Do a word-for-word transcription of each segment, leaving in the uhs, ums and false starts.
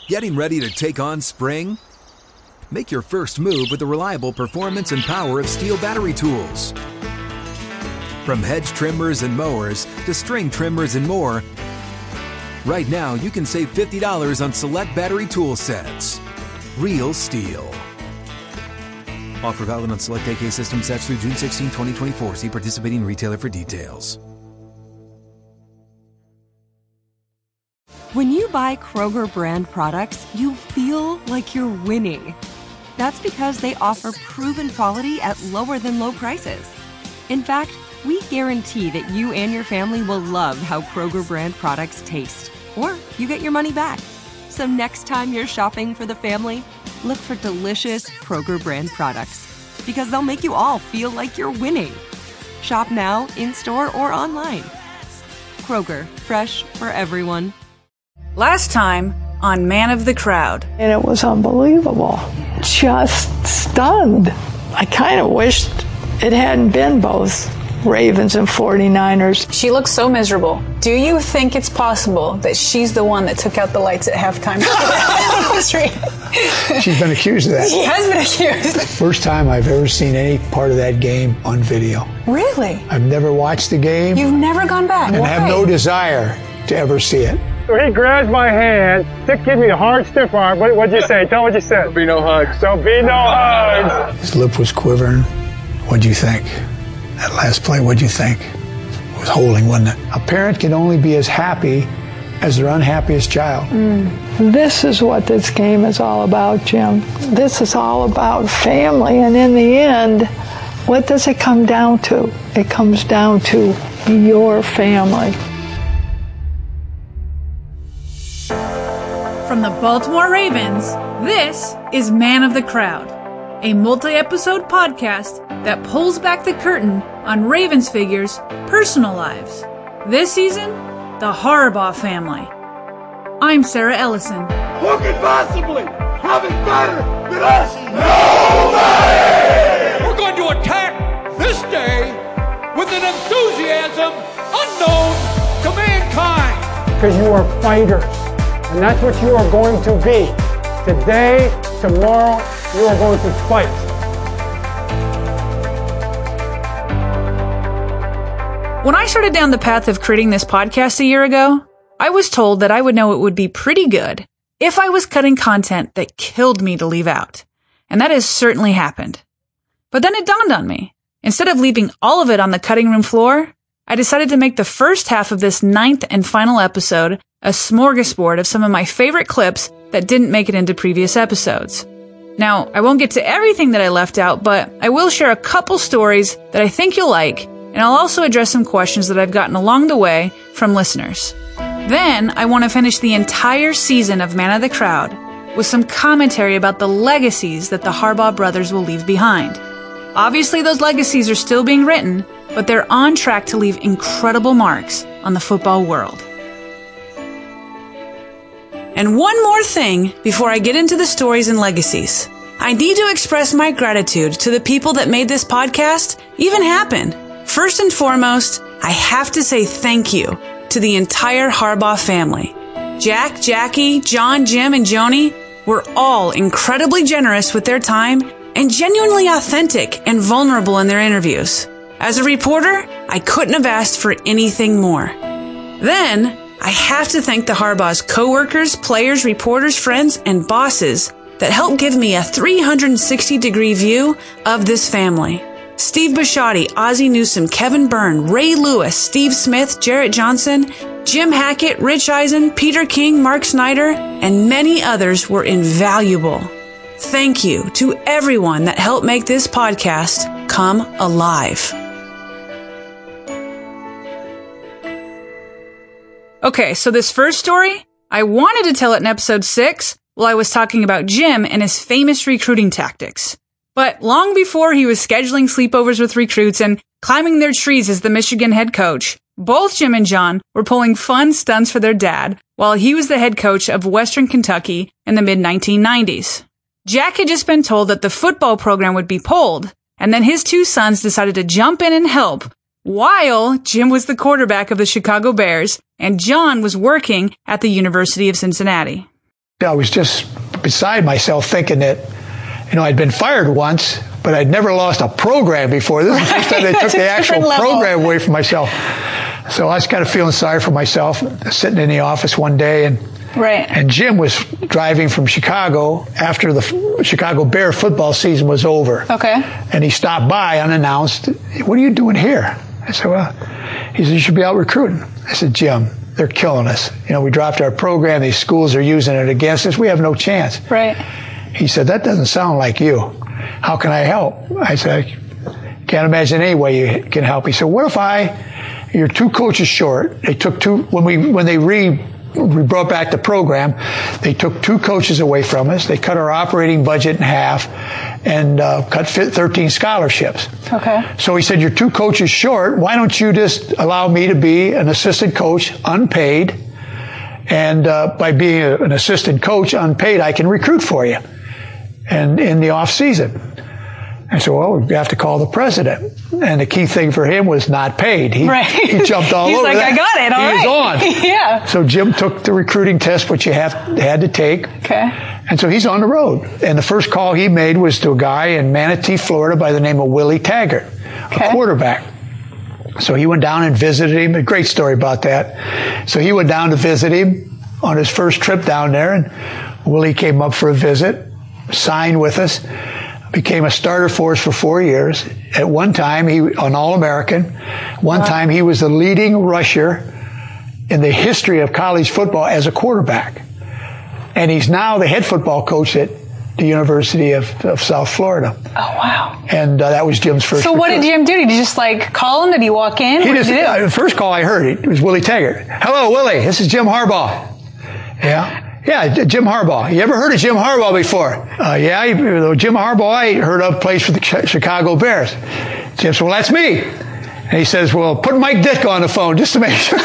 Getting ready to take on spring? Make your first move with the reliable performance and power of Steel battery tools. From hedge trimmers and mowers to string trimmers and more, right now you can save fifty dollars on select battery tool sets. Real Steel. Offer valid on select A K system sets through June sixteenth, twenty twenty-four. See participating retailer for details. When you buy Kroger brand products, you feel like you're winning. That's because they offer proven quality at lower than low prices. In fact, we guarantee that you and your family will love how Kroger brand products taste, or you get your money back. So next time you're shopping for the family, look for delicious Kroger brand products, because they'll make you all feel like you're winning. Shop now, in-store, or online. Kroger, fresh for everyone. Last time on Man of the Crowd. And it was unbelievable. Just stunned. I kind of wished it hadn't been both Ravens and forty-niners. She looks so miserable. Do you think it's possible that she's the one that took out the lights at halftime? She's been accused of that. She has been accused. First time I've ever seen any part of that game on video. Really? I've never watched the game. You've never gone back? And Why? have no desire to ever see it. So he grabs my hand, stick, give me a hard stiff arm. What, what'd you say? Tell what you said. There'll be no hugs. There'll be no hugs. His lip was quivering. What'd you think? That last play, what'd you think? It was holding, wasn't it? A parent can only be as happy as their unhappiest child. Mm. This is what this game is all about, Jim. This is all about family, and in the end, what does it come down to? It comes down to your family. From the Baltimore Ravens, this is Man of the Crowd, a multi-episode podcast that pulls back the curtain on Ravens figures' personal lives. This season, the Harbaugh family. I'm Sarah Ellison. Who could possibly have it better than us? Nobody! We're going to attack this day with an enthusiasm unknown to mankind. Because you are fighters. And that's what you are going to be. Today, tomorrow, you are going to fight. When I started down the path of creating this podcast a year ago, I was told that I would know it would be pretty good if I was cutting content that killed me to leave out. And that has certainly happened. But then it dawned on me. Instead of leaving all of it on the cutting room floor, I decided to make the first half of this ninth and final episode a smorgasbord of some of my favorite clips that didn't make it into previous episodes. Now, I won't get to everything that I left out, but I will share a couple stories that I think you'll like, and I'll also address some questions that I've gotten along the way from listeners. Then, I want to finish the entire season of Man of the Crowd with some commentary about the legacies that the Harbaugh brothers will leave behind. Obviously, those legacies are still being written, but they're on track to leave incredible marks on the football world. And one more thing before I get into the stories and legacies. I need to express my gratitude to the people that made this podcast even happen. First and foremost, I have to say thank you to the entire Harbaugh family. Jack, Jackie, John, Jim, and Joni were all incredibly generous with their time and genuinely authentic and vulnerable in their interviews. As a reporter, I couldn't have asked for anything more. Then, I have to thank the Harbaugh's coworkers, players, reporters, friends, and bosses that helped give me a three hundred sixty degree view of this family. Steve Bisciotti, Ozzie Newsome, Kevin Byrne, Ray Lewis, Steve Smith, Jarrett Johnson, Jim Hackett, Rich Eisen, Peter King, Mark Snyder, and many others were invaluable. Thank you to everyone that helped make this podcast come alive. Okay, so this first story, I wanted to tell it in episode six while I was talking about Jim and his famous recruiting tactics. But long before he was scheduling sleepovers with recruits and climbing their trees as the Michigan head coach, both Jim and John were pulling fun stunts for their dad while he was the head coach of Western Kentucky in the mid nineteen nineties. Jack had just been told that the football program would be pulled, and then his two sons decided to jump in and help, while Jim was the quarterback of the Chicago Bears and John was working at the University of Cincinnati. I was just beside myself thinking that, you know, I'd been fired once, but I'd never lost a program before. This is the first time they took the actual program away from myself. So I was kind of feeling sorry for myself, sitting in the office one day, and right. and Jim was driving from Chicago after the Chicago Bear football season was over. Okay. And he stopped by unannounced. What are you doing here? I said, well, he said, you should be out recruiting. I said, Jim, they're killing us. You know, we dropped our program. These schools are using it against us. We have no chance. Right. He said, that doesn't sound like you. How can I help? I said, I can't imagine any way you can help. He said, what if I, you're two coaches short. They took two, when we, when they re, we brought back the program, they took two coaches away from us. They cut our operating budget in half and uh, cut thirteen scholarships. Okay. So he said, you're two coaches short. Why don't you just allow me to be an assistant coach, unpaid? And uh, by being a, an assistant coach, unpaid, I can recruit for you. And in the off season. I said, well, we have to call the president. And the key thing for him was not paid. He, right. he jumped all He's over like, that. I got it, all he right. was on. Yeah. So Jim took the recruiting test, which you have had to take. Okay. And so he's on the road. And the first call he made was to a guy in Manatee, Florida by the name of Willie Taggart, okay. a quarterback. So he went down and visited him. A great story about that. So he went down to visit him on his first trip down there, and Willie came up for a visit, signed with us, became a starter for us for four years. At one time, he an All-American. One wow. time, he was the leading rusher in the history of college football as a quarterback. And he's now the head football coach at the University of, of South Florida. Oh, wow. And uh, that was Jim's first So what recruit. did Jim do? Did you just, like, call him? Did he walk in? He what just, did he do? uh, the first call I heard, it was Willie Taggart. Hello, Willie. This is Jim Harbaugh. Yeah. Yeah, Jim Harbaugh. You ever heard of Jim Harbaugh before? Uh, yeah, Jim Harbaugh I heard of plays for the Chicago Bears. Jim said, well, that's me. And he says, well, put Mike Ditka on the phone just to make sure.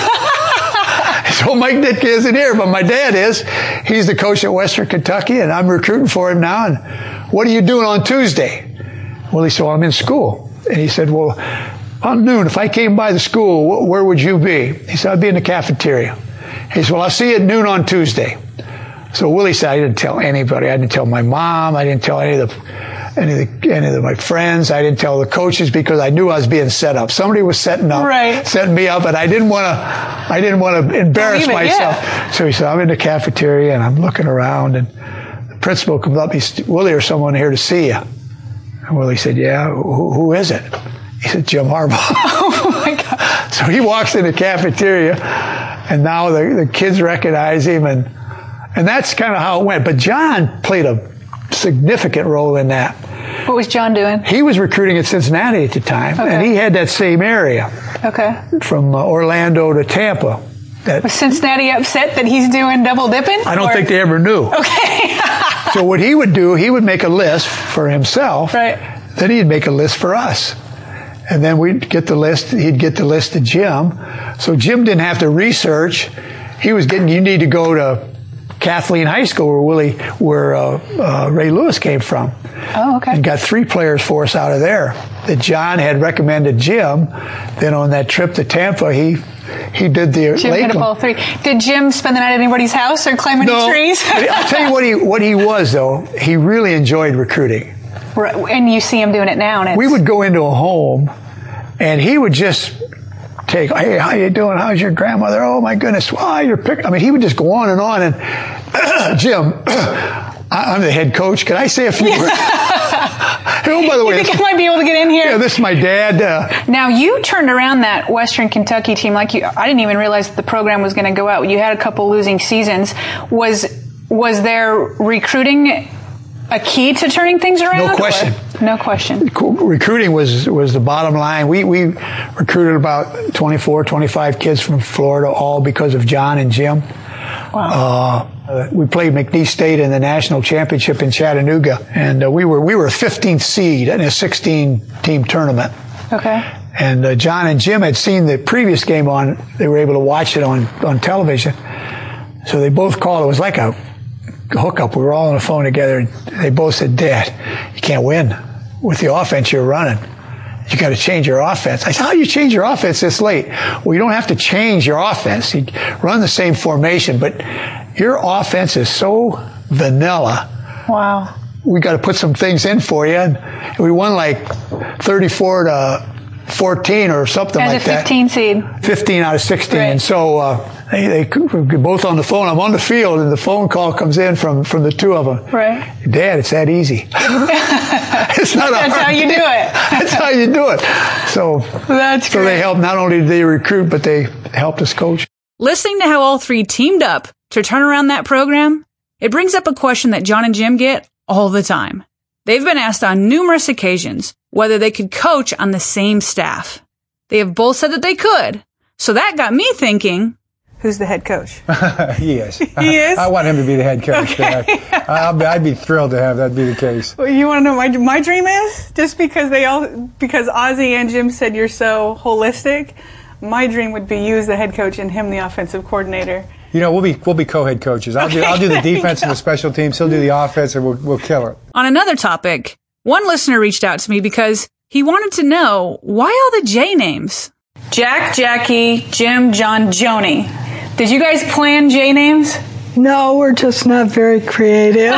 So Mike Ditka isn't here, but my dad is. He's the coach at Western Kentucky, and I'm recruiting for him now. And what are you doing on Tuesday? Well, he said, well, I'm in school. And he said, well, on noon, if I came by the school, where would you be? He said, I'd be in the cafeteria. He said, well, I'll see you at noon on Tuesday. So Willie said, I didn't tell anybody. I didn't tell my mom. I didn't tell any of the, any of the, any of the, my friends. I didn't tell the coaches because I knew I was being set up. Somebody was setting up, right. setting me up, and I didn't want to, I didn't want to embarrass Believe it, myself. Yeah. So he said, I'm in the cafeteria and I'm looking around, and the principal comes up. He said, Willie, there's someone here to see you. And Willie said, yeah, who, who is it? He said, Jim Harbaugh. Oh my God. So he walks in the cafeteria, and now the, the kids recognize him, and And that's kind of how it went. But John played a significant role in that. What was John doing? He was recruiting at Cincinnati at the time, okay. and he had that same area. Okay. From uh, Orlando to Tampa. That, was Cincinnati upset that he's doing double dipping? I don't or? think they ever knew. Okay. So what he would do, he would make a list for himself. Right. Then he'd make a list for us. And then we'd get the list, he'd get the list to Jim. So Jim didn't have to research. He was getting, you need to go to Kathleen High School, where Willie, where uh, uh, Ray Lewis came from. Oh, okay. And got three players for us out of there that John had recommended Jim. Then on that trip to Tampa, he he did the Jim Lakeland. hit up all three. Did Jim spend the night at anybody's house or climb any no, trees? I'll tell you what he what he was though. He really enjoyed recruiting. Right. And you see him doing it now. And it's... We would go into a home, and he would just take, hey, how you doing? How's your grandmother? Oh my goodness! Wow, you're pick. I mean, he would just go on and on. And Jim, I'm the head coach. Can I say a few words? Oh, by the way, you think I might be able to get in here? Yeah, this is my dad. Uh, now, you turned around that Western Kentucky team like you. I didn't even realize that the program was going to go out. You had a couple losing seasons. Was was there recruiting a key to turning things around? No question. Or? No question. Recruiting was was the bottom line. We we recruited about twenty-four, twenty-five kids from Florida, all because of John and Jim. Wow. Uh, we played McNeese State in the national championship in Chattanooga, and uh, we were we were a fifteenth seed in a sixteen team tournament. Okay. And uh, John and Jim had seen the previous game on. They were able to watch it on on television. So they both called. It was like a hookup. We were all on the phone together, and they both said, "Dad, you can't win with the offense you're running." You got to change your offense. I said, how do you change your offense this late? Well, you don't have to change your offense. You run the same formation, but your offense is so vanilla. Wow. We got to put some things in for you. And we won like thirty-four to fourteen or something As like a that. fifteen seed. fifteen out of sixteen. Right. And so uh, they, they were both on the phone. I'm on the field, and the phone call comes in from, from the two of them. Right. Dad, it's that easy. It's not That's hard. how you do it. That's how you do it. So, That's so great. they helped. Not only did they recruit, but they helped us coach. Listening to how all three teamed up to turn around that program, it brings up a question that John and Jim get all the time. They've been asked on numerous occasions whether they could coach on the same staff. They have both said that they could. So that got me thinking, who's the head coach? He is. He is? I want him to be the head coach. Okay. I'll be, I'd be thrilled to have that be the case. Well, you want to know my my dream is? Just because they all because Ozzie and Jim said you're so holistic, my dream would be you as the head coach and him the offensive coordinator. You know, we'll be we'll be co-head coaches. I'll do I'll do the defense and the special teams. He'll do the offense, and we'll we'll kill it. On another topic, one listener reached out to me because he wanted to know why all the J names. Jack, Jackie, Jim, John, Joni. Did you guys plan J names? No, we're just not very creative.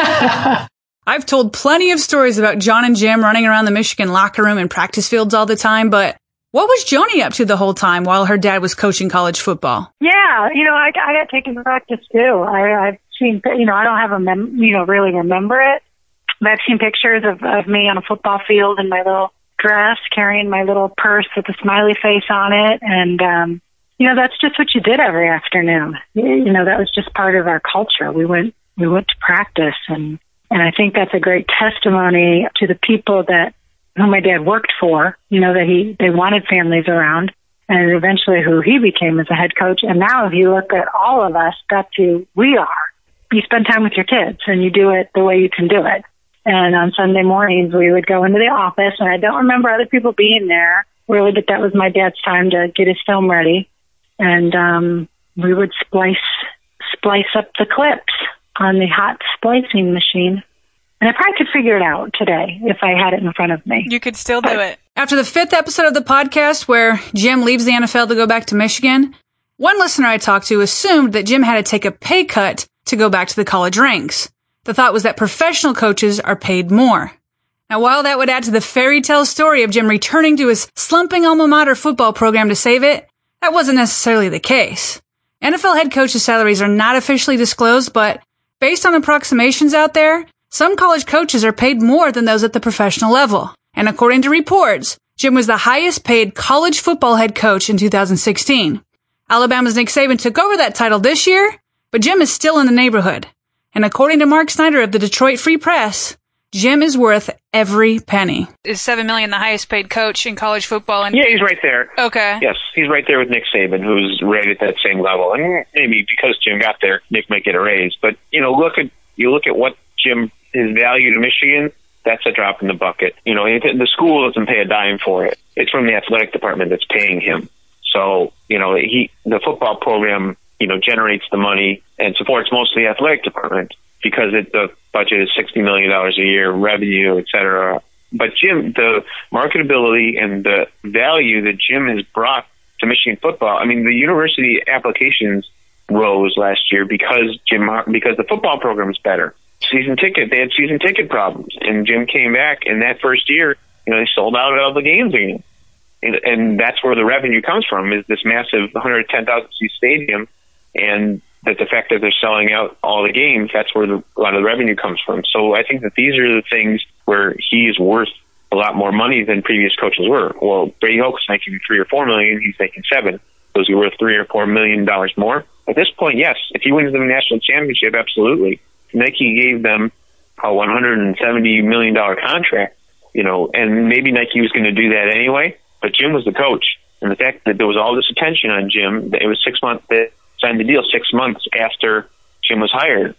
I've told plenty of stories about John and Jim running around the Michigan locker room and practice fields all the time, but what was Joni up to the whole time while her dad was coaching college football? Yeah, you know, I, I got taken to practice too. I, I've seen, you know, I don't have a, mem- you know, really remember it, but I've seen pictures of, of me on a football field in my little dress, carrying my little purse with a smiley face on it, and, um, you know, that's just what you did every afternoon. You know, that was just part of our culture. We went, we went to practice, and, and I think that's a great testimony to the people that, who my dad worked for, you know, that he, they wanted families around, and eventually who he became as a head coach. And now if you look at all of us, that's who we are. You spend time with your kids and you do it the way you can do it. And on Sunday mornings, we would go into the office, and I don't remember other people being there really, but that was my dad's time to get his film ready. And um, we would splice, splice up the clips on the hot splicing machine. And I probably could figure it out today if I had it in front of me. You could still do it. After the fifth episode of the podcast where Jim leaves the N F L to go back to Michigan, one listener I talked to assumed that Jim had to take a pay cut to go back to the college ranks. The thought was that professional coaches are paid more. Now, while that would add to the fairy tale story of Jim returning to his slumping alma mater football program to save it, that wasn't necessarily the case. N F L head coaches' salaries are not officially disclosed, but based on approximations out there, some college coaches are paid more than those at the professional level. And according to reports, Jim was the highest paid college football head coach in two thousand sixteen. Alabama's Nick Saban took over that title this year, but Jim is still in the neighborhood. And according to Mark Snyder of the Detroit Free Press, Jim is worth every penny. Is seven million dollars the highest paid coach in college football? And yeah, he's right there. Okay. Yes, he's right there with Nick Saban, who's right at that same level. And maybe because Jim got there, Nick might get a raise. But you know, look at you look at what Jim his value to Michigan. That's a drop in the bucket. You know, the school doesn't pay a dime for it. It's from the athletic department that's paying him. So you know, he the football program you know generates the money and supports most of the athletic department, because it, the budget is sixty million dollars a year, revenue, et cetera. But Jim, the marketability and the value that Jim has brought to Michigan football, I mean, the university applications rose last year because Jim, because the football program is better. Season ticket, they had season ticket problems, and Jim came back, and that first year, you know, they sold out all the games again. And, and that's where the revenue comes from, is this massive one hundred ten thousand seat stadium, and that the fact that they're selling out all the games, that's where the, a lot of the revenue comes from. So I think that these are the things where he is worth a lot more money than previous coaches were. Well, Brady Hoke's making three or four million, he's making seven. So is he worth three or four million dollars more? At this point, yes. If he wins the national championship, absolutely. Nike gave them a one hundred seventy million dollars contract, you know, and maybe Nike was going to do that anyway, but Jim was the coach. And the fact that there was all this attention on Jim, it was six months, they signed the deal six months after Jim was hired.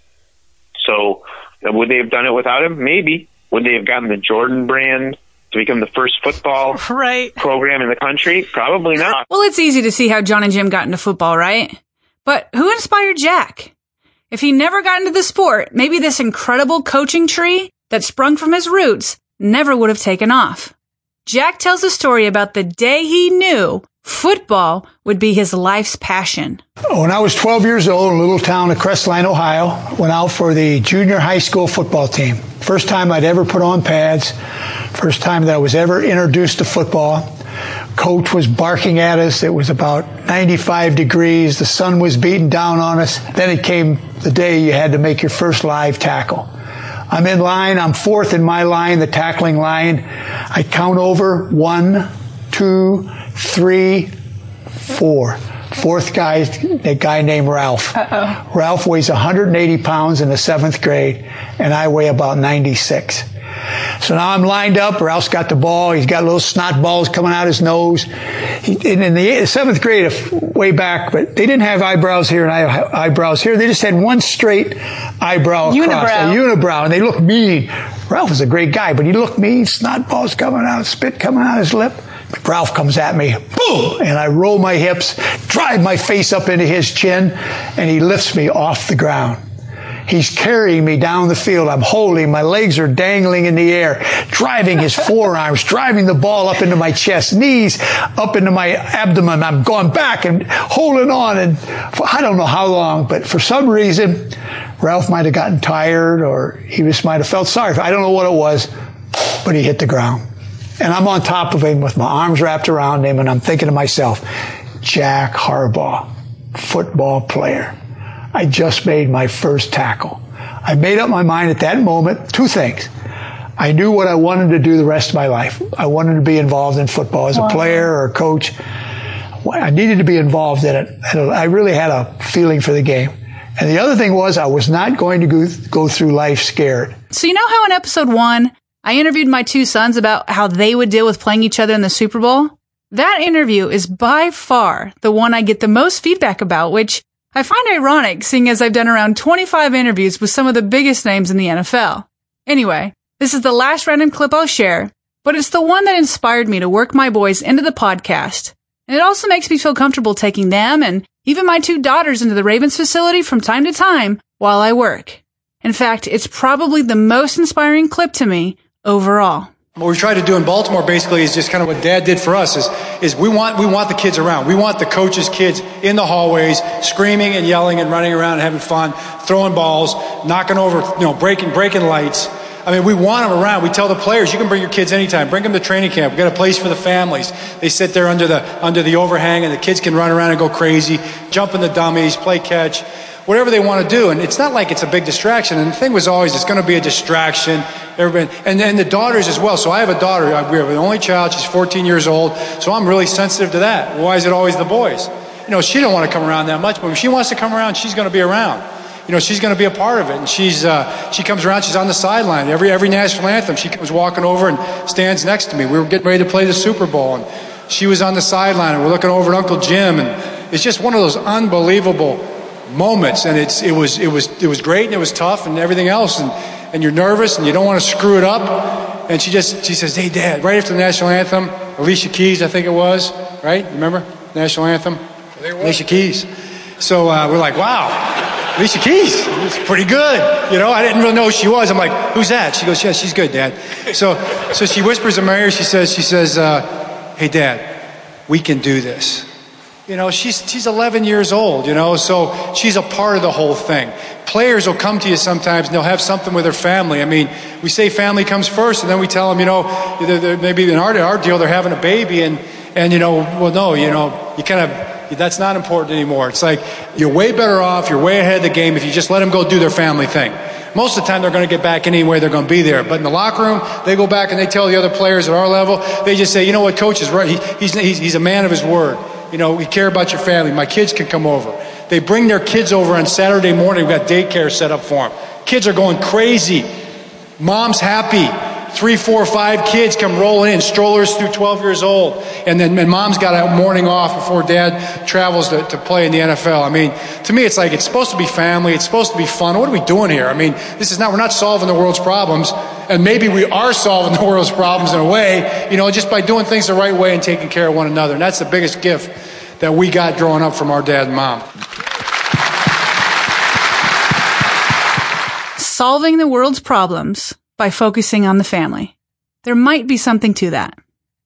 So would they have done it without him? Maybe. Would they have gotten the Jordan brand to become the first football right. program in the country? Probably not. Well, it's easy to see how John and Jim got into football, right? But who inspired Jack? If he never got into the sport, maybe this incredible coaching tree that sprung from his roots never would have taken off. Jack tells a story about the day he knew football would be his life's passion. When I was twelve years old in a little town of Crestline, Ohio, went out for the junior high school football team. First time I'd ever put on pads. First time that I was ever introduced to football. Coach was barking at us. It was about ninety-five degrees. The sun was beating down on us. Then it came the day you had to make your first live tackle. I'm in line. I'm fourth in my line, the tackling line. I count over one, two, three, four. Fourth guy, a guy named Ralph. Uh-oh. Ralph weighs one hundred eighty pounds in the seventh grade, and I weigh about ninety-six. So now I'm lined up. Ralph's got the ball. He's got little snot balls coming out his nose. He, and in the seventh grade, way back, but they didn't have eyebrows here and eyebrows here. They just had one straight eyebrow across, unibrow. a unibrow, and they looked mean. Ralph was a great guy, but he looked mean. Snot balls coming out, spit coming out his lip. Ralph comes at me, boom, and I roll my hips, drive my face up into his chin, and he lifts me off the ground. He's carrying me down the field. I'm holding, my legs are dangling in the air, driving his forearms, driving the ball up into my chest, knees up into my abdomen. I'm going back and holding on, and for, I don't know how long, but for some reason, Ralph might have gotten tired, or he just might have felt sorry. I don't know what it was, but he hit the ground. And I'm on top of him with my arms wrapped around him, and I'm thinking to myself, Jack Harbaugh, football player. I just made my first tackle. I made up my mind at that moment, two things. I knew what I wanted to do the rest of my life. I wanted to be involved in football as a player or a coach. I needed to be involved in it. And I really had a feeling for the game. And the other thing was I was not going to go, go through life scared. So you know how in episode one, I interviewed my two sons about how they would deal with playing each other in the Super Bowl? That interview is by far the one I get the most feedback about, which I find ironic, seeing as I've done around twenty-five interviews with some of the biggest names in the N F L. Anyway, this is the last random clip I'll share, but it's the one that inspired me to work my boys into the podcast. And it also makes me feel comfortable taking them and even my two daughters into the Ravens facility from time to time while I work. In fact, it's probably the most inspiring clip to me overall. What we try to do in Baltimore basically is just kind of what Dad did for us is, is we want, we want the kids around. We want the coaches' kids in the hallways, screaming and yelling and running around and having fun, throwing balls, knocking over, you know, breaking, breaking lights. I mean, we want them around. We tell the players, you can bring your kids anytime. Bring them to training camp. We've got a place for the families. They sit there under the, under the overhang and the kids can run around and go crazy, jump in the dummies, play catch, whatever they want to do. And it's not like it's a big distraction. And the thing was always, it's going to be a distraction. Everybody, and then the daughters as well. So I have a daughter. We have an only child. She's fourteen years old. So I'm really sensitive to that. Why is it always the boys? You know, she don't want to come around that much, but when she wants to come around, she's going to be around. You know, she's going to be a part of it. And she's, uh, she comes around, she's on the sideline. Every, every national anthem, she comes walking over and stands next to me. We were getting ready to play the Super Bowl, and she was on the sideline, and we're looking over at Uncle Jim, and it's just one of those unbelievable moments. And it's, it was, it was, it was great, and it was tough, and everything else, and, and you're nervous, and you don't want to screw it up. And she just, she says, hey, Dad, right after the national anthem, Alicia Keys, I think it was, right? Remember? National anthem? Alicia Keys. So uh, we're like, wow. Alicia Keys, it's pretty good. You know, I didn't really know who she was. I'm like, who's that? She goes, yeah, she's good, Dad. So so she whispers in my ear, she says, she says, uh, hey, Dad, we can do this. You know, she's she's eleven years old, you know, so she's a part of the whole thing. Players will come to you sometimes and they'll have something with their family. I mean, we say family comes first, and then we tell them, you know, they're, they're, maybe in our, our deal, they're having a baby, and, and, you know, well, no, you know, you kind of, that's not important anymore. It's like you're way better off, you're way ahead of the game if you just let them go do their family thing. Most of the time they're going to get back anyway, they're going to be there. But in the locker room, they go back and they tell the other players at our level, they just say, you know what, Coach is right. He, he's, he's, he's a man of his word. You know, we care about your family. My kids can come over. They bring their kids over on Saturday morning. We've got daycare set up for them. Kids are going crazy. Mom's happy. Three, four, five kids come rolling in, strollers through twelve years old. And then and mom's got a morning off before dad travels to, to play in the N F L. I mean, to me, it's like it's supposed to be family. It's supposed to be fun. What are we doing here? I mean, this is not, we're not solving the world's problems. And maybe we are solving the world's problems in a way, you know, just by doing things the right way and taking care of one another. And that's the biggest gift that we got growing up from our dad and mom. Solving the world's problems by focusing on the family. There might be something to that.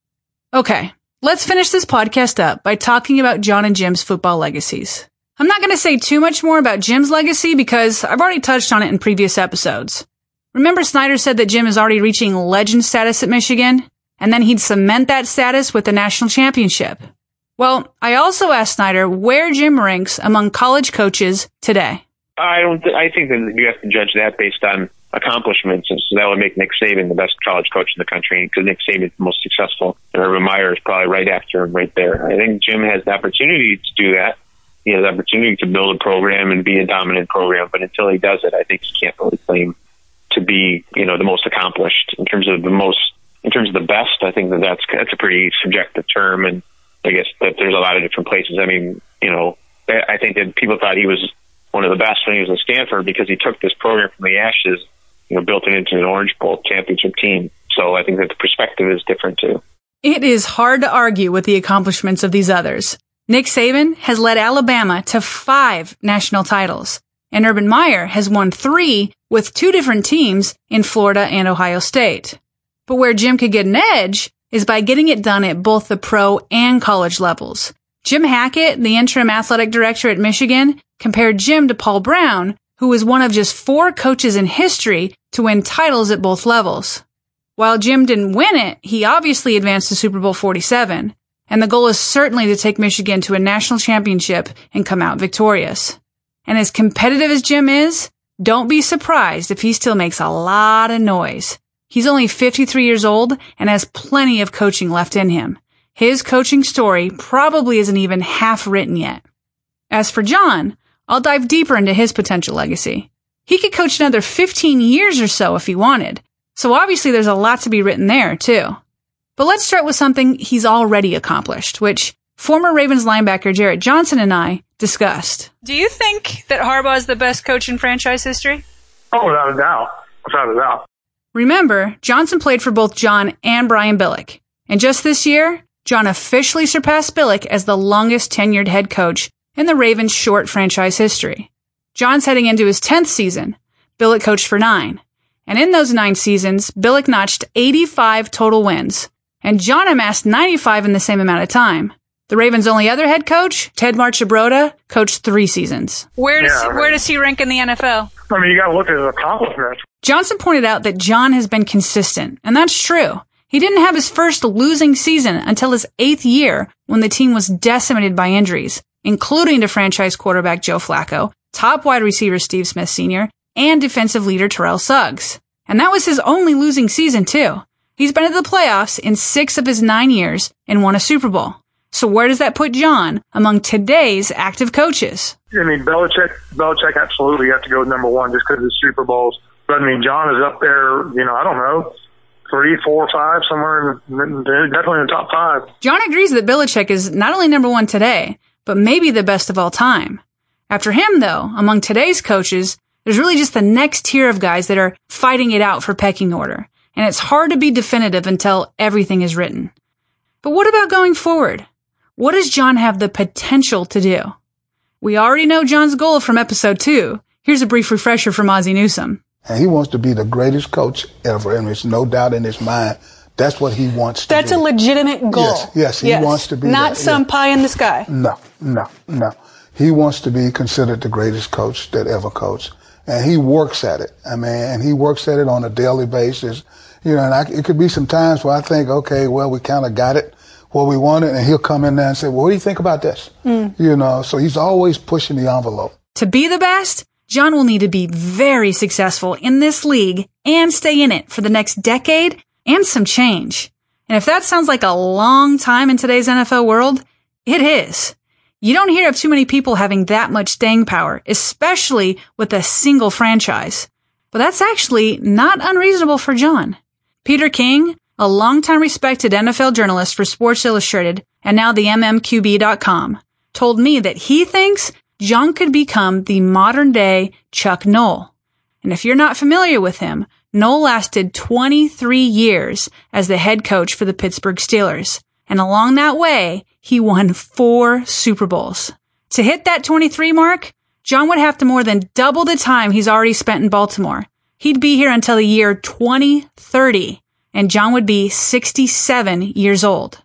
Okay, let's finish this podcast up by talking about John and Jim's football legacies. I'm not going to say too much more about Jim's legacy because I've already touched on it in previous episodes. Remember Snyder said that Jim is already reaching legend status at Michigan, and then he'd cement that status with the national championship. Well, I also asked Snyder where Jim ranks among college coaches today. I don't. Th- I think that you have to judge that based on accomplishments, and so that would make Nick Saban the best college coach in the country because Nick Saban is the most successful, and Urban Meyer is probably right after him, right there. I think Jim has the opportunity to do that. He has the opportunity to build a program and be a dominant program, but until he does it, I think he can't really claim to be, you know, the most accomplished in terms of the most, in terms of the best. I think that that's that's a pretty subjective term, and I guess that there's a lot of different places. I mean, you know, I think that people thought he was one of the best when he was at Stanford because he took this program from the ashes, you know, built it into an Orange Bowl championship team. So I think that the perspective is different too. It is hard to argue with the accomplishments of these others. Nick Saban has led Alabama to five national titles, and Urban Meyer has won three with two different teams in Florida and Ohio State. But where Jim could get an edge is by getting it done at both the pro and college levels. Jim Hackett, the interim athletic director at Michigan, compared Jim to Paul Brown, who was one of just four coaches in history to win titles at both levels. While Jim didn't win it, he obviously advanced to Super Bowl forty-seven, and the goal is certainly to take Michigan to a national championship and come out victorious. And as competitive as Jim is, don't be surprised if he still makes a lot of noise. He's only fifty-three years old and has plenty of coaching left in him. His coaching story probably isn't even half written yet. As for John, I'll dive deeper into his potential legacy. He could coach another fifteen years or so if he wanted, so obviously there's a lot to be written there, too. But let's start with something he's already accomplished, which former Ravens linebacker Jarrett Johnson and I discussed. Do you think that Harbaugh is the best coach in franchise history? Oh, without a doubt. Without a doubt. Remember, Johnson played for both John and Brian Billick. And just this year, John officially surpassed Billick as the longest tenured head coach in the Ravens' short franchise history. John's heading into his tenth season. Billick coached for nine. And in those nine seasons, Billick notched eighty-five total wins. And John amassed ninety-five in the same amount of time. The Ravens' only other head coach, Ted Marchibroda, coached three seasons. Where does, Yeah, he, where does he rank in the N F L? I mean, you got to look at his accomplishments. Johnson pointed out that John has been consistent, and that's true. He didn't have his first losing season until his eighth year when the team was decimated by injuries, including to franchise quarterback Joe Flacco, top wide receiver Steve Smith Senior, and defensive leader Terrell Suggs. And that was his only losing season, too. He's been to the playoffs in six of his nine years and won a Super Bowl. So where does that put John among today's active coaches? I mean, Belichick, Belichick absolutely have to go number one just because of the Super Bowls. But I mean, John is up there, you know, I don't know, three, four, five, somewhere in, in, definitely in the top five. John agrees that Belichick is not only number one today, but maybe the best of all time. After him, though, among today's coaches, there's really just the next tier of guys that are fighting it out for pecking order. And it's hard to be definitive until everything is written. But what about going forward? What does John have the potential to do? We already know John's goal from episode two. Here's a brief refresher from Ozzie Newsome. And he wants to be the greatest coach ever, and there's no doubt in his mind that's what he wants to That's do. a legitimate goal. Yes, yes, he Yes. wants to be Not that, some yeah. pie in the sky. No, no, no. He wants to be considered the greatest coach that ever coached. And he works at it. I mean, and he works at it on a daily basis. You know, and I, it could be some times where I think, okay, well, we kind of got it where we want it, and he'll come in there and say, well, what do you think about this? Mm. You know, so he's always pushing the envelope. To be the best, John will need to be very successful in this league and stay in it for the next decade and some change. And if that sounds like a long time in today's N F L world, it is. You don't hear of too many people having that much staying power, especially with a single franchise. But that's actually not unreasonable for John. Peter King, a longtime respected N F L journalist for Sports Illustrated and now the M M Q B dot com, told me that he thinks John could become the modern-day Chuck Noll. And if you're not familiar with him, Noll lasted twenty-three years as the head coach for the Pittsburgh Steelers. And along that way, he won four Super Bowls. To hit that twenty-three mark, John would have to more than double the time he's already spent in Baltimore. He'd be here until the year twenty thirty, and John would be sixty-seven years old.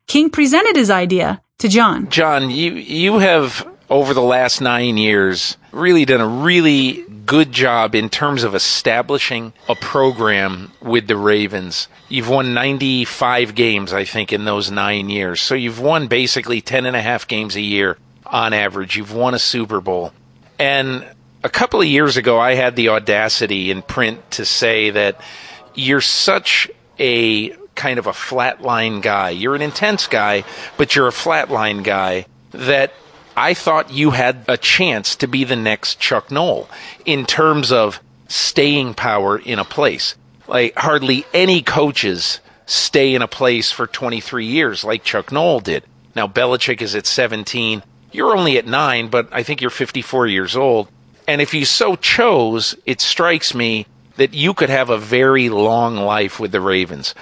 King presented his idea to John. John, you you have, over the last nine years, really done a really good job in terms of establishing a program with the Ravens. You've won ninety-five games, I think, in those nine years. So you've won basically ten and a half games a year on average. You've won a Super Bowl. And a couple of years ago, I had the audacity in print to say that you're such a kind of a flatline guy. You're an intense guy, but you're a flatline guy, that I thought you had a chance to be the next Chuck Noll in terms of staying power in a place. Like, hardly any coaches stay in a place for twenty-three years like Chuck Noll did. Now, Belichick is at seventeen. You're only at nine, but I think you're fifty-four years old. And if you so chose, it strikes me that you could have a very long life with the Ravens.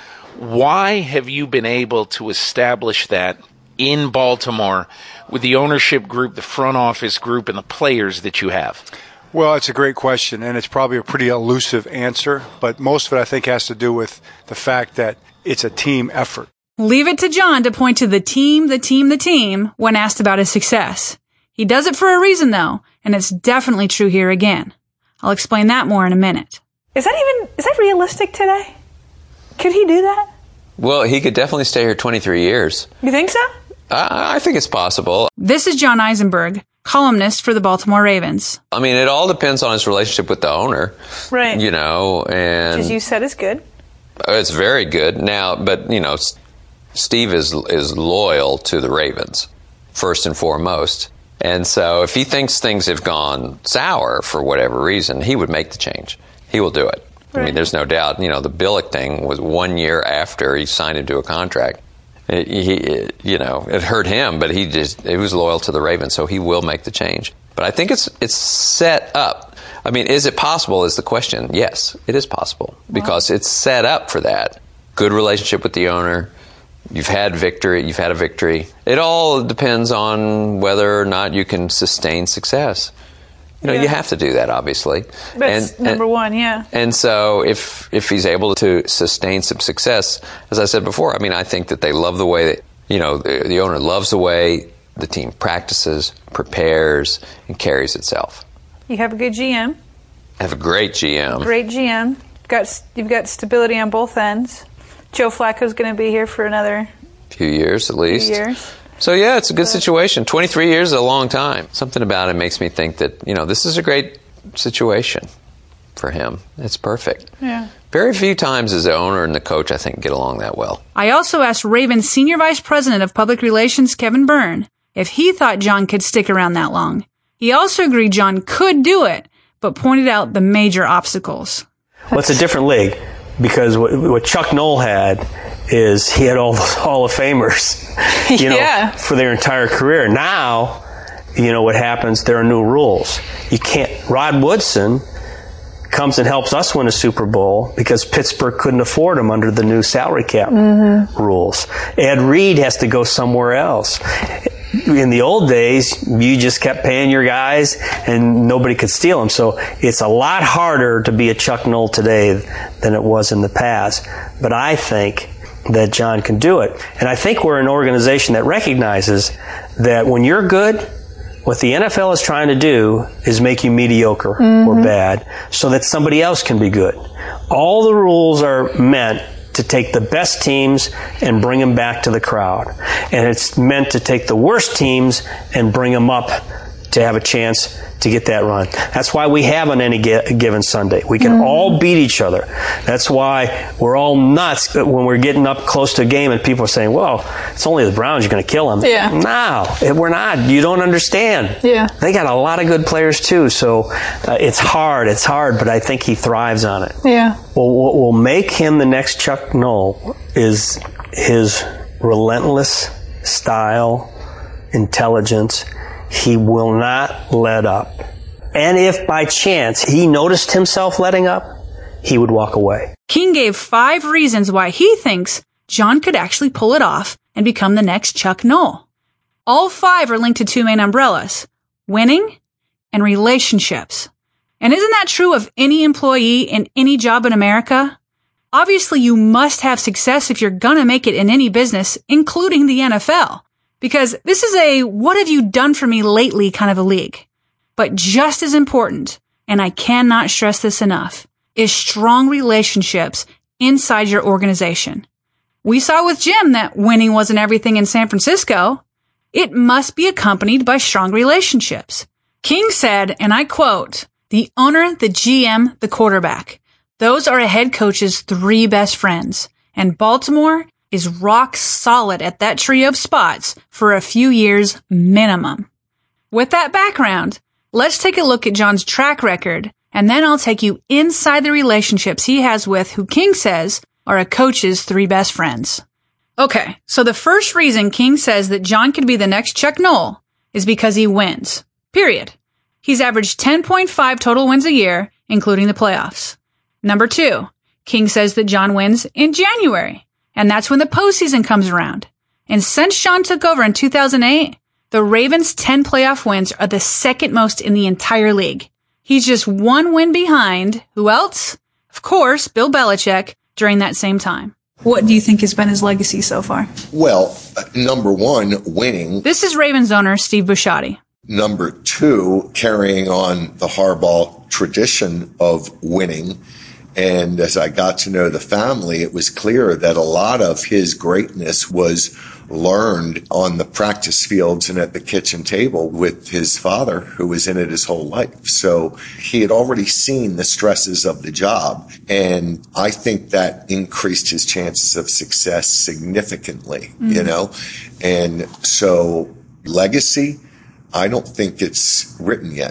Why have you been able to establish that in Baltimore with the ownership group, the front office group, and the players that you have? Well, it's a great question, and it's probably a pretty elusive answer, but most of it, I think, has to do with the fact that it's a team effort. Leave it to John to point to the team, the team, the team when asked about his success. He does it for a reason, though, and it's definitely true here again. I'll explain that more in a minute. Is that even, is that realistic today? Could he do that? Well, he could definitely stay here twenty-three years. You think so? I, I think it's possible. This is John Eisenberg, columnist for the Baltimore Ravens. I mean, it all depends on his relationship with the owner. Right. You know, and... Which, as you said, is good. It's very good. Now, but, you know, Steve is is loyal to the Ravens, first and foremost. And so if he thinks things have gone sour for whatever reason, he would make the change. He will do it. Right. I mean, there's no doubt. You know, the Billick thing was one year after he signed into a contract. It, he, it, you know, it hurt him, but he just he was loyal to the Ravens, so he will make the change. But I think it's it's set up. I mean, is it possible is the question. Yes, it is possible because wow. It's set up for that. Good relationship with the owner. You've had victory. You've had a victory. It all depends on whether or not you can sustain success. You know, yeah. You have to do that, obviously. That's and, number and, one, yeah. And so if if he's able to sustain some success, as I said before, I mean, I think that they love the way that, you know, the, the owner loves the way the team practices, prepares, and carries itself. You have a good G M. I have a great G M. Great G M. You've got, you've got stability on both ends. Joe Flacco's going to be here for another... few years, at least. Few years. So, yeah, it's a good situation. twenty-three years is a long time. Something about it makes me think that, you know, this is a great situation for him. It's perfect. Yeah. Very few times as the owner and the coach, I think, get along that well. I also asked Ravens Senior Vice President of Public Relations, Kevin Byrne, if he thought John could stick around that long. He also agreed John could do it, but pointed out the major obstacles. Well, it's a different league because what, what Chuck Noll had is he had all the Hall of Famers, you know, yeah. for their entire career. Now, you know what happens, there are new rules. You can't, Rod Woodson comes and helps us win a Super Bowl because Pittsburgh couldn't afford him under the new salary cap mm-hmm. rules. Ed Reed has to go somewhere else. In the old days, you just kept paying your guys and nobody could steal them. So it's a lot harder to be a Chuck Noll today than it was in the past. But I think that John can do it. And I think we're an organization that recognizes that when you're good, what the N F L is trying to do is make you mediocre mm-hmm. or bad so that somebody else can be good. All the rules are meant to take the best teams and bring them back to the crowd. And it's meant to take the worst teams and bring them up to have a chance to get that run. That's why we have on any given Sunday. We can mm-hmm. all beat each other. That's why we're all nuts when we're getting up close to a game and people are saying, well, it's only the Browns, you're going to kill them. Yeah. No, we're not. You don't understand. Yeah. They got a lot of good players too, so uh, it's hard. It's hard, but I think he thrives on it. Yeah. Well, what will make him the next Chuck Noll is his relentless style, intelligence. He will not let up. And if by chance he noticed himself letting up, he would walk away. King gave five reasons why he thinks John could actually pull it off and become the next Chuck Noll. All five are linked to two main umbrellas: winning and relationships. And isn't that true of any employee in any job in America? obviously you must have success if you're gonna make it in any business, including the N F L. Because this is a what have you done for me lately kind of a league. But just as important, and I cannot stress this enough, is strong relationships inside your organization. We saw with Jim that winning wasn't everything in San Francisco. It must be accompanied by strong relationships. King said, and I quote, "The owner, the G M, the quarterback. Those are a head coach's three best friends. And Baltimore is rock solid at that trio of spots for a few years minimum." With that background, let's take a look at John's track record, and then I'll take you inside the relationships he has with who King says are a coach's three best friends. Okay, so the first reason King says that John could be the next Chuck Noll is because he wins. Period. He's averaged ten point five total wins a year, including the playoffs. Number two, King says that John wins in January, and that's when the postseason comes around. And since John took over in two thousand eight, the Ravens' ten playoff wins are the second most in the entire league. He's just one win behind, who else? Of course, Bill Belichick, during that same time. What do you think has been his legacy so far? Well, number one, winning. This is Ravens owner Steve Bisciotti. Number two, carrying on the Harbaugh tradition of winning. And as I got to know the family, it was clear that a lot of his greatness was learned on the practice fields and at the kitchen table with his father, who was in it his whole life. So he had already seen the stresses of the job. And I think that increased his chances of success significantly, mm-hmm. you know? And so legacy, I don't think it's written yet.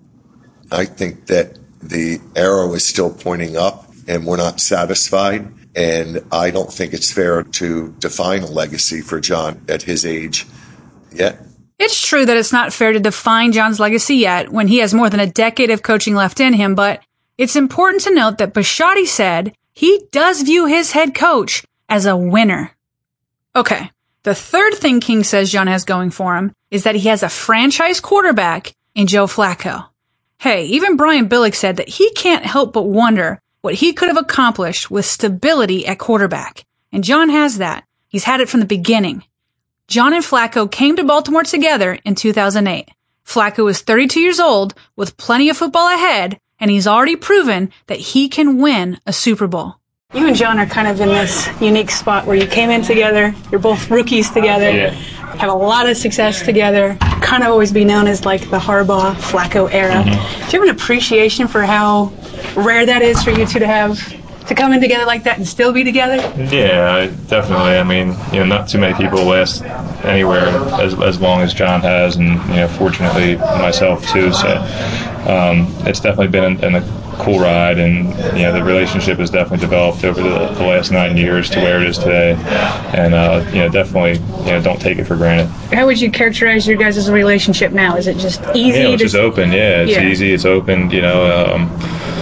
I think that the arrow is still pointing up and we're not satisfied. And I don't think it's fair to define a legacy for John at his age yet. It's true that it's not fair to define John's legacy yet when he has more than a decade of coaching left in him, but it's important to note that Bisciotti said he does view his head coach as a winner. Okay, the third thing King says John has going for him is that he has a franchise quarterback in Joe Flacco. Hey, even Brian Billick said that he can't help but wonder what he could have accomplished with stability at quarterback. And John has that. He's had it from the beginning. John and Flacco came to Baltimore together in two thousand eight. Flacco is thirty-two years old with plenty of football ahead, and he's already proven that he can win a Super Bowl. You and John are kind of in this unique spot where you came in together, you're both rookies together, yeah. have a lot of success together, kind of always be known as like the Harbaugh, Flacco era. Mm-hmm. Do you have an appreciation for how rare that is for you two to have, to come in together like that and still be together? Yeah, definitely. I mean, you know, not too many people last anywhere as as long as John has, and, you know, fortunately myself too. So um, it's definitely been in, in a cool ride, and, you know, the relationship has definitely developed over the, the last nine years to where it is today, and uh, you know, definitely, you know, don't take it for granted. How would you characterize your guys' relationship now? Is it just easy? Yeah, it's to... just open. Yeah, it's yeah. easy. It's open. You know, um,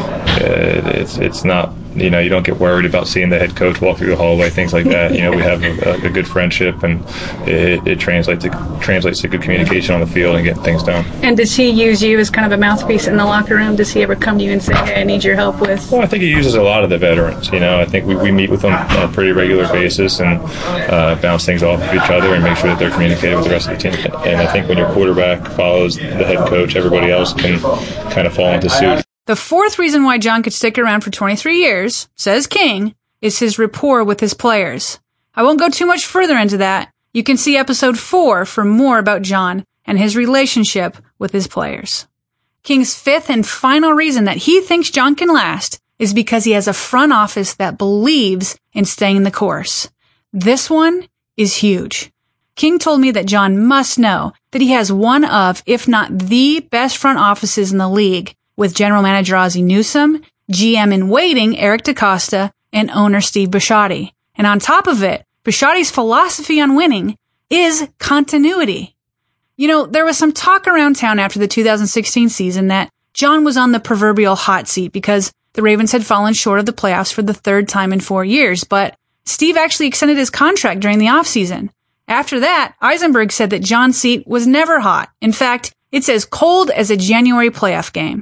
it, it's it's not. You know, you don't get worried about seeing the head coach walk through the hallway, things like that. You know, we have a, a good friendship, and it, it translates to, translates to good communication on the field and getting things done. And does he use you as kind of a mouthpiece in the locker room? Does he ever come to you and say, hey, I need your help with? Well, I think he uses a lot of the veterans. You know, I think we, we meet with them on a pretty regular basis and uh, bounce things off of each other and make sure that they're communicating with the rest of the team. And I think when your quarterback follows the head coach, everybody else can kind of fall into suit. The fourth reason why John could stick around for twenty-three years, says King, is his rapport with his players. I won't go too much further into that. You can see episode four for more about John and his relationship with his players. King's fifth and final reason that he thinks John can last is because he has a front office that believes in staying the course. This one is huge. King told me that John must know that he has one of, if not the best front offices in the league, with general manager Ozzie Newsome, G M in waiting Eric DeCosta, and owner Steve Bisciotti. And on top of it, Bisciotti's philosophy on winning is continuity. You know, there was some talk around town after the two thousand sixteen season that John was on the proverbial hot seat because the Ravens had fallen short of the playoffs for the third time in four years, but Steve actually extended his contract during the offseason. After that, Eisenberg said that John's seat was never hot. In fact, it's as cold as a January playoff game.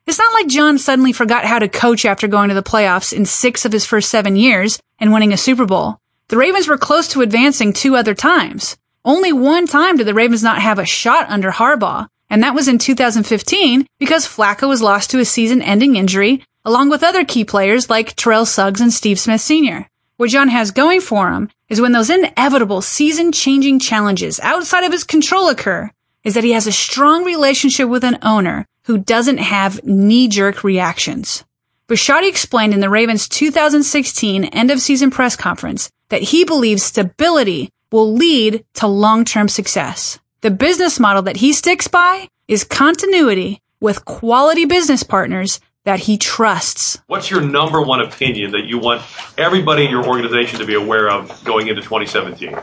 It's not like John suddenly forgot how to coach after going to the playoffs in six of his first seven years and winning a Super Bowl. The Ravens were close to advancing two other times. Only one time did the Ravens not have a shot under Harbaugh, and that was in two thousand fifteen because Flacco was lost to a season-ending injury, along with other key players like Terrell Suggs and Steve Smith Senior What John has going for him is when those inevitable season-changing challenges outside of his control occur, is that he has a strong relationship with an owner who doesn't have knee-jerk reactions. Bisciotti explained in the Ravens' two thousand sixteen end-of-season press conference that he believes stability will lead to long-term success. The business model that he sticks by is continuity with quality business partners that he trusts. What's your number one opinion that you want everybody in your organization to be aware of going into twenty seventeen?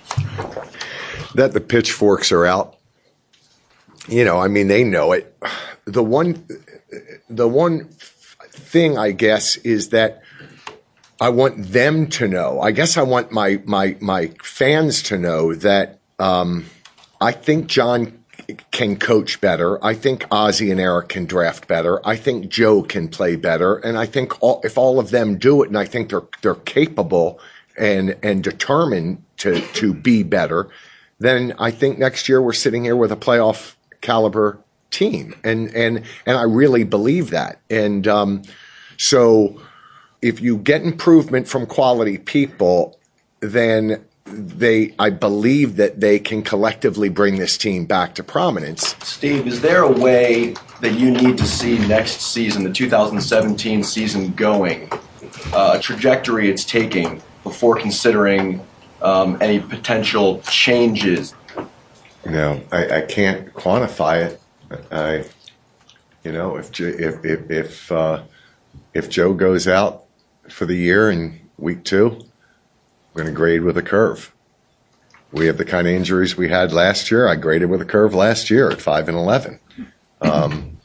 That the pitchforks are out. You know, I mean, they know it. The one, the one thing, I guess, is that I want them to know. I guess I want my my my fans to know that um, I think John can coach better. I think Ozzie and Eric can draft better. I think Joe can play better, and I think all, if all of them do it, and I think they're they're capable and and determined to to be better, then I think next year we're sitting here with a playoff caliber team, and and and I really believe that. And um, so, if you get improvement from quality people, then they, I believe that they can collectively bring this team back to prominence. Steve, is there a way that you need to see next season, the two thousand seventeen season, going, uh, a trajectory it's taking before considering um, any potential changes? No, I, I can't quantify it. I, you know, if if if if, uh, if Joe goes out for the year in week two, we're going to grade with a curve. We have the kind of injuries we had last year. I graded with a curve last year at five and eleven. Um,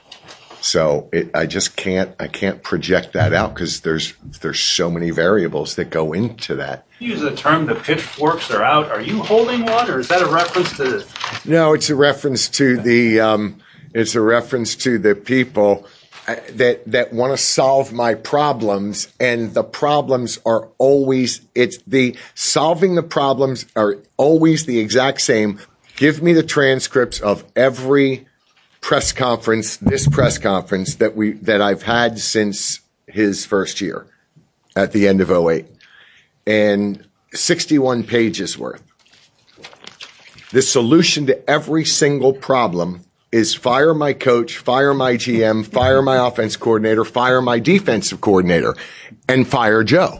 so it, I just can't. I can't project that out because there's there's so many variables that go into that. You use the term "the pitchforks are out." Are you holding one, or is that a reference to? No, it's a reference to the. Um, it's a reference to the people that that want to solve my problems, and the problems are always. It's the solving the problems are always the exact same. Give me the transcripts of every press conference, this press conference that we that I've had since his first year, at the end of oh eight. And sixty-one pages worth. The solution to every single problem is fire my coach, fire my G M, fire my offense coordinator, fire my defensive coordinator, and fire Joe.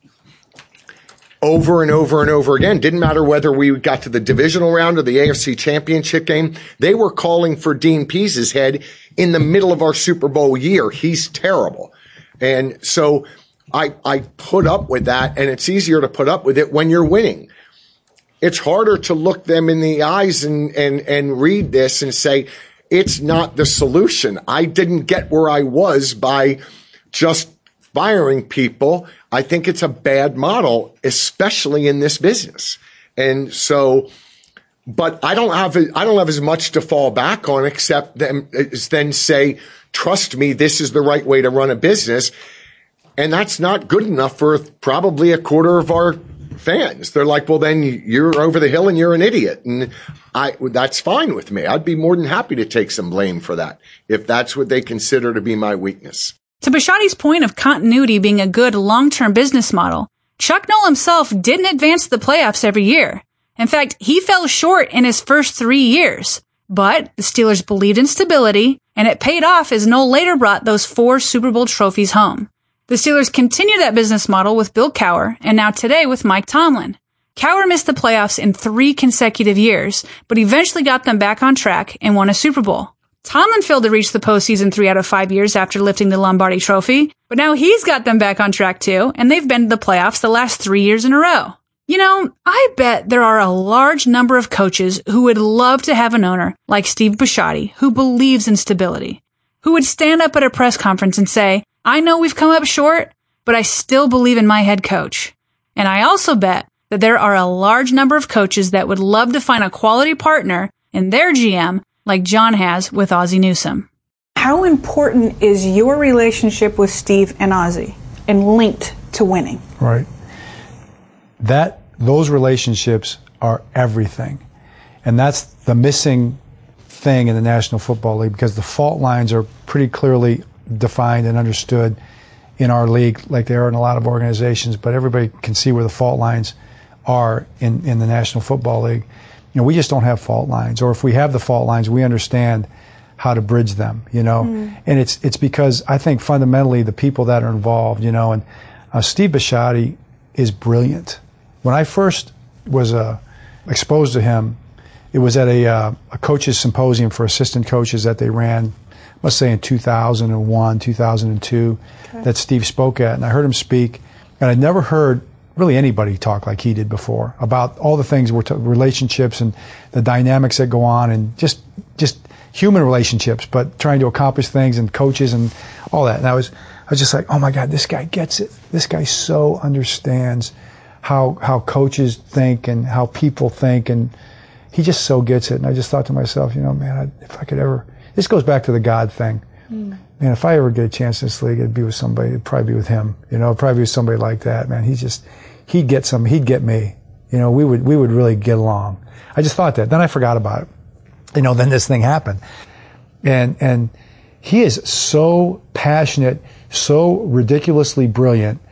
Over and over and over again. Didn't matter whether we got to the divisional round or the A F C Championship game. They were calling for Dean Pease's head in the middle of our Super Bowl year. He's terrible. And so I, I put up with that, and it's easier to put up with it when you're winning. It's harder to look them in the eyes and, and, and read this and say, it's not the solution. I didn't get where I was by just firing people. I think it's a bad model, especially in this business. And so, but I don't have, I don't have as much to fall back on except them, then say, trust me, this is the right way to run a business. And that's not good enough for probably a quarter of our fans. They're like, well, then you're over the hill and you're an idiot. And I, that's fine with me. I'd be more than happy to take some blame for that if that's what they consider to be my weakness. To Bisciotti's point of continuity being a good long-term business model, Chuck Noll himself didn't advance to the playoffs every year. In fact, he fell short in his first three years. But the Steelers believed in stability, and it paid off as Noll later brought those four Super Bowl trophies home. The Steelers continue that business model with Bill Cowher, and now today with Mike Tomlin. Cowher missed the playoffs in three consecutive years, but eventually got them back on track and won a Super Bowl. Tomlin failed to reach the postseason three out of five years after lifting the Lombardi Trophy, but now he's got them back on track too, and they've been to the playoffs the last three years in a row. You know, I bet there are a large number of coaches who would love to have an owner like Steve Bisciotti who believes in stability, who would stand up at a press conference and say, I know we've come up short, but I still believe in my head coach. And I also bet that there are a large number of coaches that would love to find a quality partner in their G M like John has with Ozzie Newsome. How important is your relationship with Steve and Ozzie and linked to winning? Right. That those relationships are everything. And that's the missing thing in the National Football League, because the fault lines are pretty clearly defined and understood in our league like they are in a lot of organizations, but everybody can see where the fault lines are in, in the National Football League. You know, we just don't have fault lines, or if we have the fault lines, we understand how to bridge them, you know. Mm. And it's it's because I think fundamentally the people that are involved, you know, and uh, Steve Bisciotti is brilliant. When I first was uh, exposed to him, it was at a, uh, a coaches symposium for assistant coaches that they ran, let's say in two thousand one, two thousand two, okay. that Steve spoke at. And I heard him speak, and I'd never heard really anybody talk like he did before about all the things, we're t- relationships and the dynamics that go on, and just just human relationships, but trying to accomplish things, and coaches and all that. And I was I was just like, oh my God, this guy gets it. This guy so understands how how coaches think and how people think, and he just so gets it. And I just thought to myself, you know, man, I, if I could ever, this goes back to the God thing. Mm. Man, if I ever get a chance in this league, it'd be with somebody, it'd probably be with him. You know, it'd probably be with somebody like that, man. He's just, he'd get some, he'd get me. You know, we would, we would really get along. I just thought that. Then I forgot about it. You know, then this thing happened. And, and he is so passionate, so ridiculously brilliant,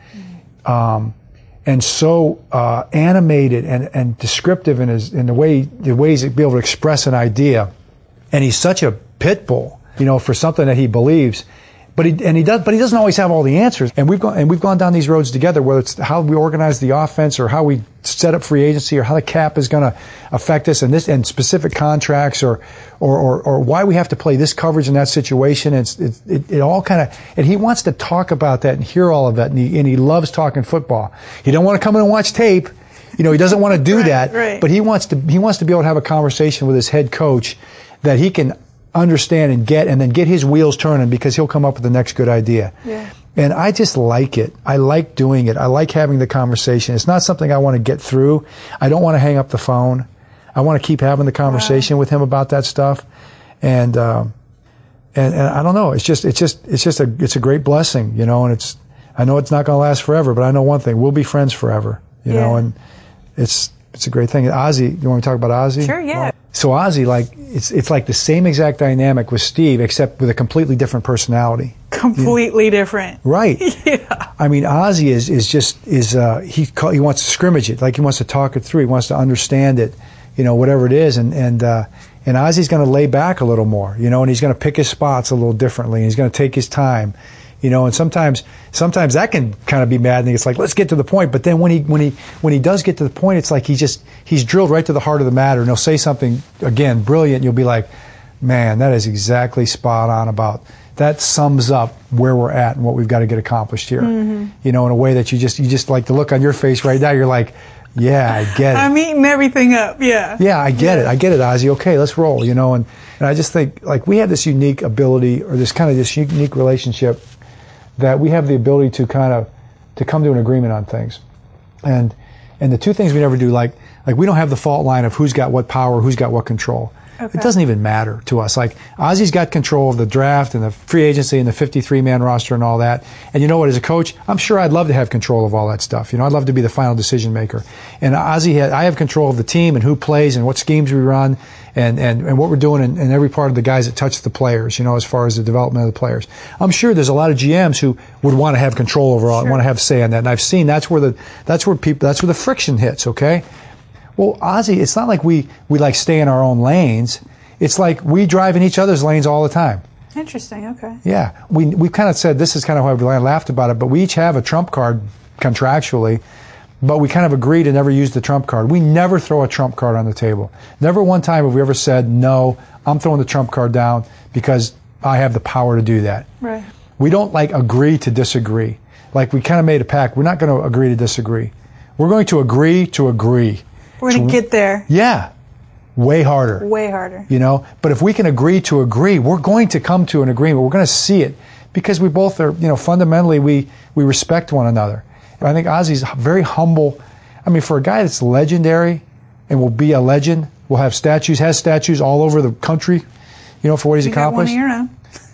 um, and so uh, animated and, and descriptive in his in the way the ways to be able to express an idea, and he's such a pit bull, you know, for something that he believes. But he and he does, but he doesn't always have all the answers. And we've gone and we've gone down these roads together, whether it's how we organize the offense, or how we set up free agency, or how the cap is going to affect us, and this and specific contracts, or or or, or why we have to play this coverage in that situation. It's it it, it all kind of, and he wants to talk about that and hear all of that, and he and he loves talking football. He don't want to come in and watch tape, you know. He doesn't want to do right, that, right. But he wants to he wants to be able to have a conversation with his head coach that he can understand and get, and then get his wheels turning, because he'll come up with the next good idea. Yeah. And I just like it. I like doing it. I like having the conversation. It's not something I want to get through. I don't want to hang up the phone. I want to keep having the conversation wow. with him about that stuff. And, um, and, and I don't know. It's just, it's just, it's just a, it's a great blessing, you know, and it's, I know it's not going to last forever, but I know one thing, we'll be friends forever, you yeah. know, and it's, it's a great thing. Ozzie, you want to talk about Ozzie? Sure, yeah. So Ozzie, like, it's it's like the same exact dynamic with Steve, except with a completely different personality. Completely you know? different. Right. Yeah. I mean, Ozzie is, is just, is uh, he call, he wants to scrimmage it, like he wants to talk it through, he wants to understand it, you know, whatever it is, and, and, uh, and Ozzie's going to lay back a little more, you know, and he's going to pick his spots a little differently, and he's going to take his time. You know, and sometimes, sometimes that can kind of be maddening. It's like, let's get to the point. But then when he, when he, when he does get to the point, it's like he just, he's drilled right to the heart of the matter. And he'll say something, again, brilliant. And you'll be like, man, that is exactly spot on about, that sums up where we're at and what we've got to get accomplished here. Mm-hmm. You know, in a way that you just, you just like the look on your face right now. You're like, yeah, I get it. I'm eating everything up. Yeah. Yeah, I get yeah. it. I get it, Ozzie. Okay, let's roll, you know, and, and I just think, like, we have this unique ability, or this kind of this unique relationship, that we have the ability to kind of to come to an agreement on things, and and the two things we never do, like like we don't have the fault line of who's got what power, who's got what control. Okay. It doesn't even matter to us. Like, Ozzie's got control of the draft and the free agency and the fifty-three man roster and all that. And you know what? As a coach, I'm sure I'd love to have control of all that stuff. You know, I'd love to be the final decision maker. And Ozzie, had, I have control of the team and who plays and what schemes we run and, and, and what we're doing in, in every part of the guys that touch the players, you know, as far as the development of the players. I'm sure there's a lot of G Ms who would want to have control over all, sure. want to have say on that. And I've seen that's where the, that's where people, that's where the friction hits, okay? Well, Ozzie, it's not like we, we like stay in our own lanes. It's like we drive in each other's lanes all the time. Interesting, okay. Yeah. We, we've kind of said, this is kind of why we laughed about it, but we each have a trump card contractually, but we kind of agree to never use the trump card. We never throw a trump card on the table. Never one time have we ever said, no, I'm throwing the trump card down because I have the power to do that. Right. We don't like agree to disagree. Like, we kind of made a pact. We're not going to agree to disagree. We're going to agree to agree. We're going to get there. Yeah. Way harder. Way harder. You know, but if we can agree to agree, we're going to come to an agreement. We're going to see it because we both are, you know, fundamentally we, we respect one another. I think Ozzie's very humble. I mean, for a guy that's legendary and will be a legend, will have statues, has statues all over the country, you know, for what he's you accomplished. Got one of your own.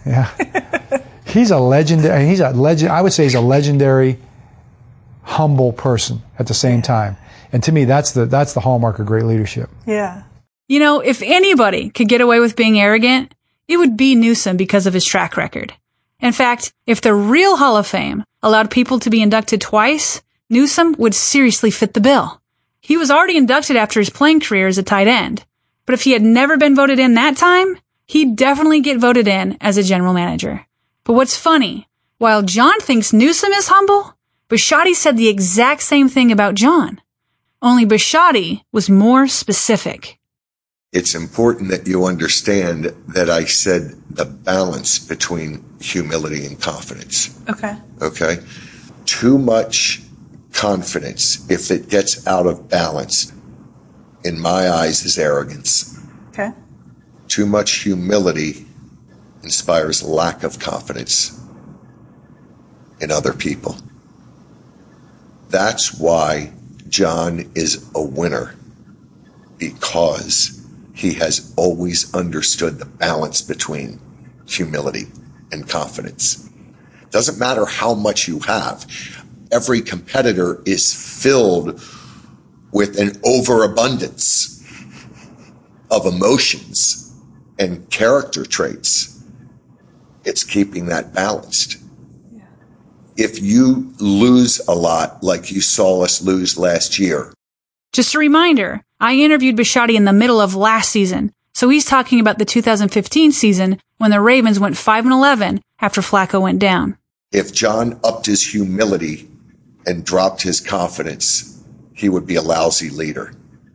Yeah. He's a legendary, he's a legend, I would say he's a legendary, humble person at the same time. And to me, that's the, that's the hallmark of great leadership. Yeah. You know, if anybody could get away with being arrogant, it would be Newsome because of his track record. In fact, if the real Hall of Fame allowed people to be inducted twice, Newsome would seriously fit the bill. He was already inducted after his playing career as a tight end. But if he had never been voted in that time, he'd definitely get voted in as a general manager. But what's funny, while John thinks Newsome is humble, Bisciotti said the exact same thing about John. Only Bisciotti was more specific. It's important that you understand that I said the balance between humility and confidence. Okay. Okay? Too much confidence, if it gets out of balance, in my eyes, is arrogance. Okay. Too much humility inspires lack of confidence in other people. That's why John is a winner, because he has always understood the balance between humility and confidence. Doesn't matter how much you have. Every competitor is filled with an overabundance of emotions and character traits. It's keeping that balanced. Yeah. If you lose a lot, like you saw us lose last year. Just a reminder, I interviewed Bisciotti in the middle of last season, so he's talking about the two thousand fifteen season when the Ravens went five and eleven after Flacco went down. If John upped his humility and dropped his confidence, he would be a lousy leader.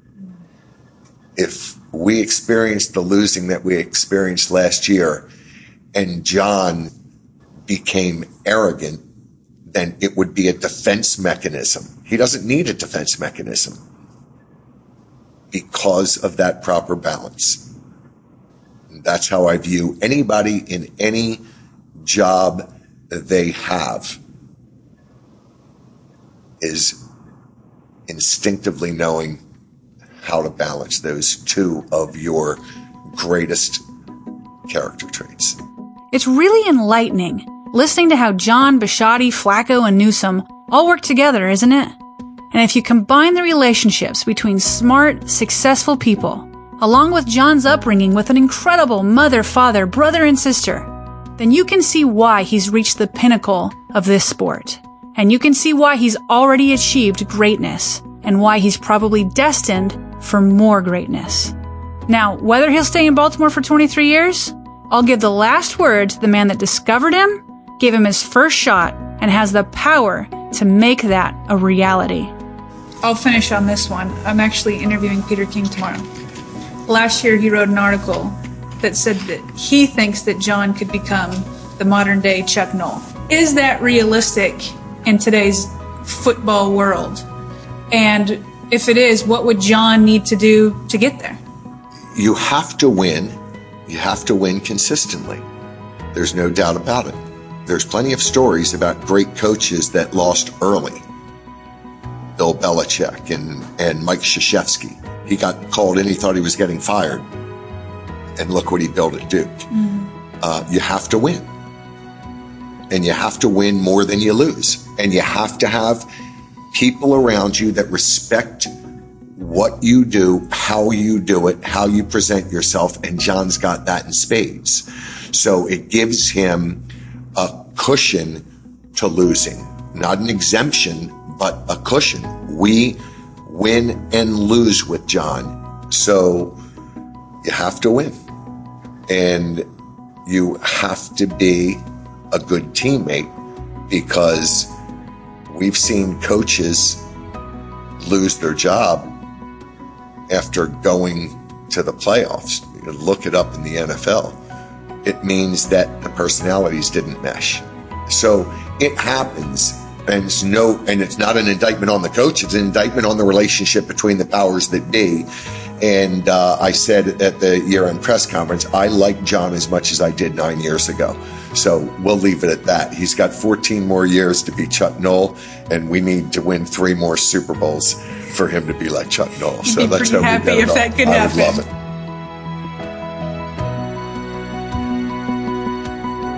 If we experienced the losing that we experienced last year and John became arrogant, then it would be a defense mechanism. He doesn't need a defense mechanism because of that proper balance. That's how I view anybody in any job that they have, is instinctively knowing how to balance those two of your greatest character traits. It's really enlightening listening to how John, Bisciotti, Flacco, and Newsome all work together, isn't it? And if you combine the relationships between smart, successful people, along with John's upbringing with an incredible mother, father, brother, and sister, then you can see why he's reached the pinnacle of this sport. And you can see why he's already achieved greatness, and why he's probably destined for more greatness. Now, whether he'll stay in Baltimore for twenty-three years, I'll give the last word to the man that discovered him, gave him his first shot, and has the power to make that a reality. I'll finish on this one. I'm actually interviewing Peter King tomorrow. Last year he wrote an article that said that he thinks that John could become the modern day Chuck Noll. Is that realistic in today's football world? And if it is, what would John need to do to get there? You have to win. You have to win consistently. There's no doubt about it. There's plenty of stories about great coaches that lost early. Bill Belichick and, and Mike Krzyzewski. He got called in, he thought he was getting fired. And look what he built at Duke. Mm-hmm. Uh, you have to win. And you have to win more than you lose. And you have to have people around you that respect what you do, how you do it, how you present yourself. And John's got that in spades. So it gives him a cushion to losing. Not an exemption, but a cushion. We win and lose with John. So you have to win. And you have to be a good teammate, because we've seen coaches lose their job after going to the playoffs. You look it up in the N F L. It means that the personalities didn't mesh. So it happens. And it's no, and it's not an indictment on the coach. It's an indictment on the relationship between the powers that be. And uh, I said at the year-end press conference, I like John as much as I did nine years ago. So we'll leave it at that. He's got fourteen more years to be Chuck Noll, and we need to win three more Super Bowls for him to be like Chuck Noll. You'd so be that's pretty how happy we get if it that all. could I happen. would love it.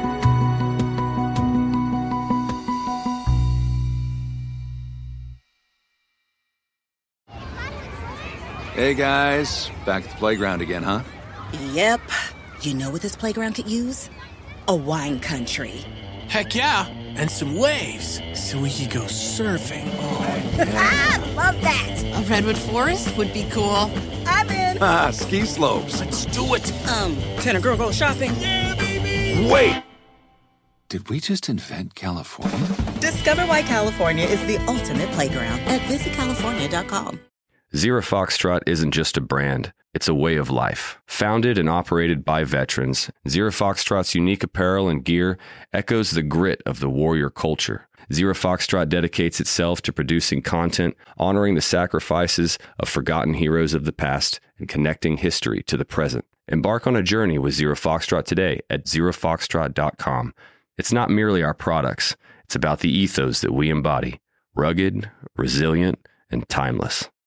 Hey guys, back at the playground again, huh? Yep. You know what this playground could use? A wine country. Heck yeah, and some waves, so we could go surfing. Oh, yeah. Love that. A redwood forest would be cool. I'm in. Ah, ski slopes. Let's do it. Um, can a girl go shopping? Yeah, baby. Wait. Did we just invent California? Discover why California is the ultimate playground at visit california dot com. Zero Foxtrot isn't just a brand, it's a way of life. Founded and operated by veterans, Zero Foxtrot's unique apparel and gear echoes the grit of the warrior culture. Zero Foxtrot dedicates itself to producing content, honoring the sacrifices of forgotten heroes of the past, and connecting history to the present. Embark on a journey with Zero Foxtrot today at zero foxtrot dot com. It's not merely our products, it's about the ethos that we embody. Rugged, resilient, and timeless.